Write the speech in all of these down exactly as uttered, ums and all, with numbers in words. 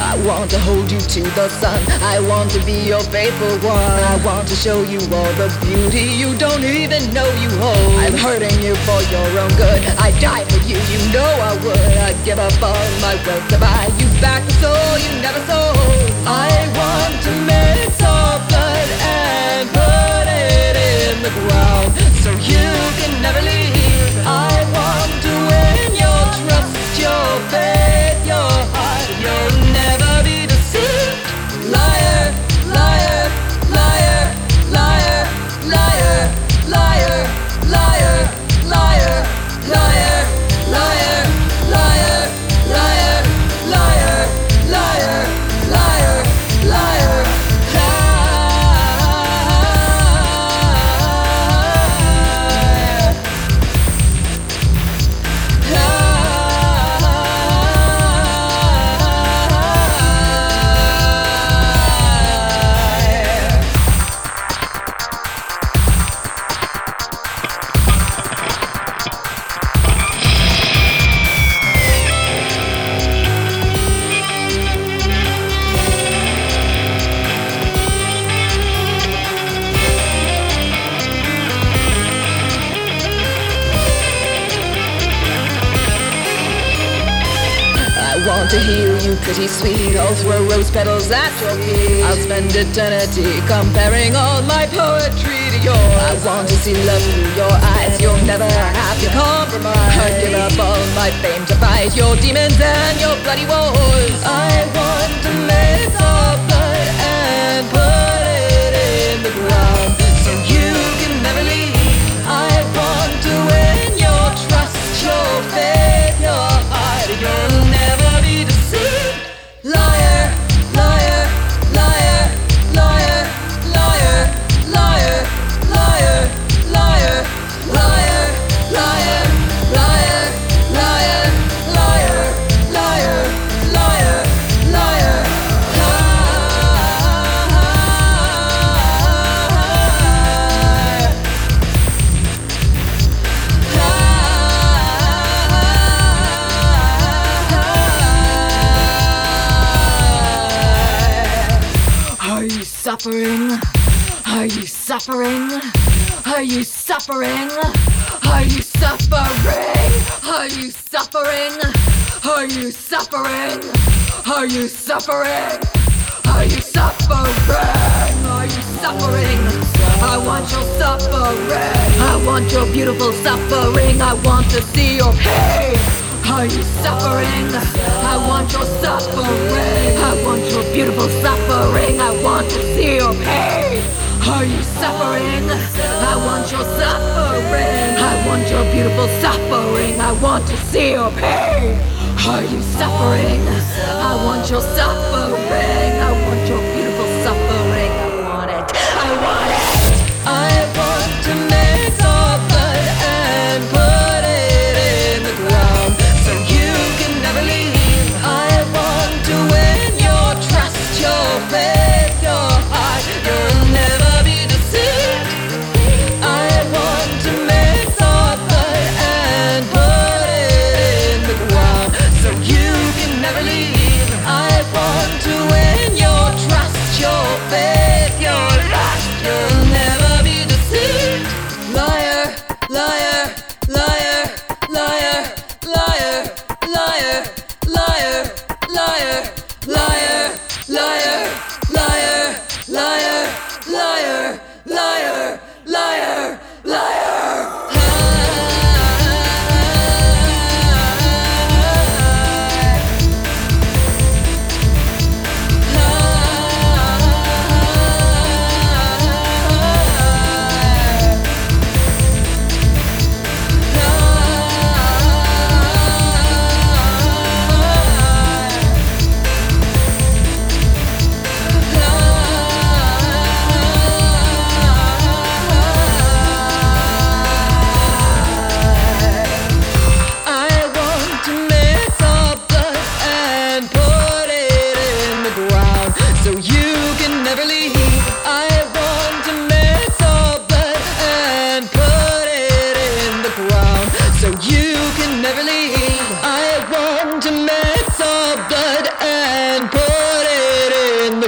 I want to hold you to the sun. I want to be your faithful one. I want to show you all the beauty you don't even know you hold. I'm hurting you for your own good. I'd die for you, you know I would. I'd give up all my wealth to buy you back the soul you never sold. I want to mix our blood and put it in the ground so you can never leave. I want to win your trust, your faith, your heart. You'll never be deceived. Liar, liar, liar, liar, liar, liar, liar, liar, liar, liar, liar, liar, liar, liar, liar, liar. I want to heal you pretty sweet. I'll throw rose petals at your feet. I'll spend eternity comparing all my poetry to yours. I want to see love through your eyes. You'll never have to compromise. I'd give up all my fame to fight your demons and your bloody wars. I want to mix our blood and put it in the ground so you can never leave. I want to win your trust, your faith, your heart. You'll never be deceived. Liar, liar, liar, liar, liar, liar, liar, liar, liar, liar, liar, liar, liar, liar, liar, liar. Are you suffering? Are you suffering? Are you suffering? Are you suffering? Are you suffering? Are you suffering? Are you suffering? Are you suffering? Are you suffering? I want your suffering. I want your beautiful suffering. I want to see your pain. Are you suffering? I want your suffering. I want your beautiful suffering. I want to see your pain. Are you suffering? I want your suffering. I want your beautiful suffering. I want to see your pain. Are you suffering? I want your suffering. I want your beautiful suffering. I want it. I want it. I want to mix our blood and put it in the ground so you can never leave. I want to win your trust, your faith, your heart. You'll never be deceived. I want to mix our blood and put it in the ground so you can never leave. I want to win your trust, your faith, your lust. You'll never be deceived. Liar, liar, liar, liar, liar, liar, liar, liar, liar, liar, liar, liar, liar, liar, liar, liar.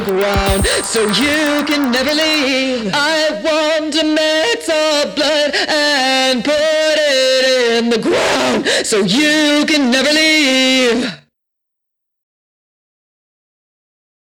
ground so you can never leave. I want to mix our blood and put it in the ground so you can never leave.